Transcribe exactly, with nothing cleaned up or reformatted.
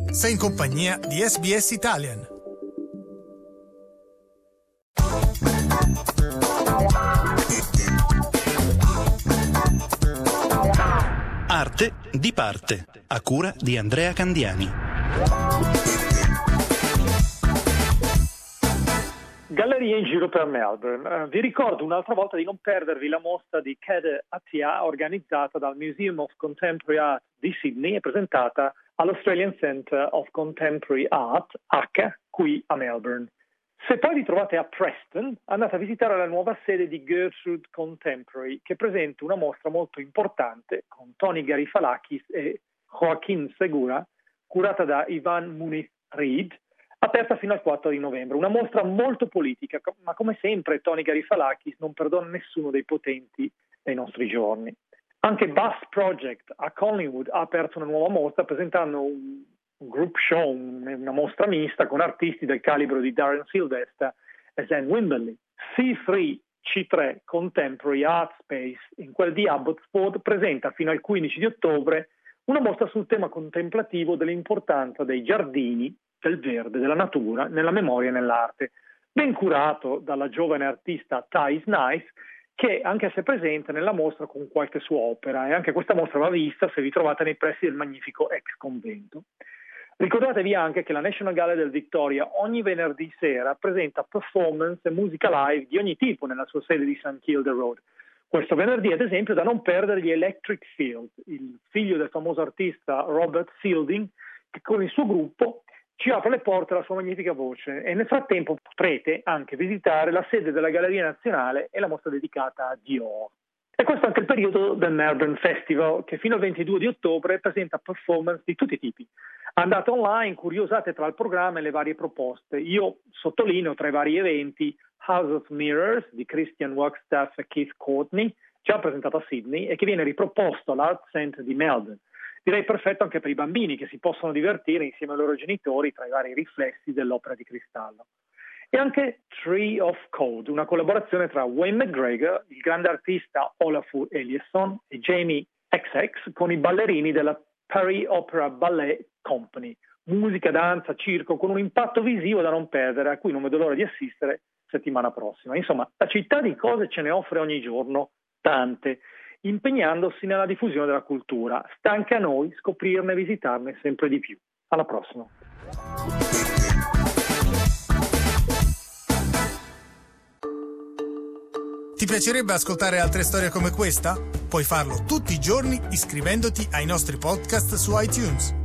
Sei in compagnia di S B S Italian. Arte di parte, a cura di Andrea Candiani. Gallerie in giro per Melbourne. Uh, vi ricordo un'altra volta di non perdervi la mostra di Kede Attia organizzata dal Museum of Contemporary Art di Sydney e presentata all'Australian Centre of Contemporary Art, H, qui a Melbourne. Se poi vi trovate a Preston, andate a visitare la nuova sede di Gertrude Contemporary, che presenta una mostra molto importante con Tony Garifalakis e Joaquin Segura, curata da Ivan Muniz Reid, aperta fino al quattro di novembre. Una mostra molto politica, ma come sempre Tony Garifalakis non perdona nessuno dei potenti dei nostri giorni. Anche Bus Project a Collingwood ha aperto una nuova mostra presentando un group show, una mostra mista con artisti del calibro di Darren Sylvester e Zen Wimberley. C tre C tre Contemporary Art Space, in quel di Abbotsford, presenta fino al quindici di ottobre una mostra sul tema contemplativo dell'importanza dei giardini, del verde, della natura, nella memoria e nell'arte, ben curato dalla giovane artista Thais Nice, che anche se presente nella mostra con qualche sua opera, e anche questa mostra va vista se vi trovate nei pressi del magnifico ex convento. Ricordatevi anche che la National Gallery del Victoria ogni venerdì sera presenta performance e musica live di ogni tipo nella sua sede di St Kilda Road. Questo venerdì, ad esempio, da non perdere gli Electric Fields, il figlio del famoso artista Robert Fielding, che con il suo gruppo ci apre le porte alla sua magnifica voce, e nel frattempo potrete anche visitare la sede della Galleria Nazionale e la mostra dedicata a Dior. E questo è anche il periodo del Melbourne Festival, che fino al ventidue di ottobre presenta performance di tutti i tipi. Andate online, curiosate tra il programma e le varie proposte. Io sottolineo tra i vari eventi House of Mirrors di Christian Wagstaff e Keith Courtney, già presentato a Sydney e che viene riproposto all'Art Centre di Melbourne. Direi perfetto anche per i bambini, che si possono divertire insieme ai loro genitori tra i vari riflessi dell'opera di cristallo. E anche Tree of Code, una collaborazione tra Wayne McGregor, il grande artista Olafur Eliasson e Jamie X X con i ballerini della Paris Opera Ballet Company. Musica, danza, circo, con un impatto visivo da non perdere, a cui non vedo l'ora di assistere settimana prossima. Insomma, la città di cose ce ne offre ogni giorno, tante, impegnandosi nella diffusione della cultura. Sta anche a noi scoprirne e visitarne sempre di più. Alla prossima. Ti piacerebbe ascoltare altre storie come questa? Puoi farlo tutti i giorni iscrivendoti ai nostri podcast su iTunes.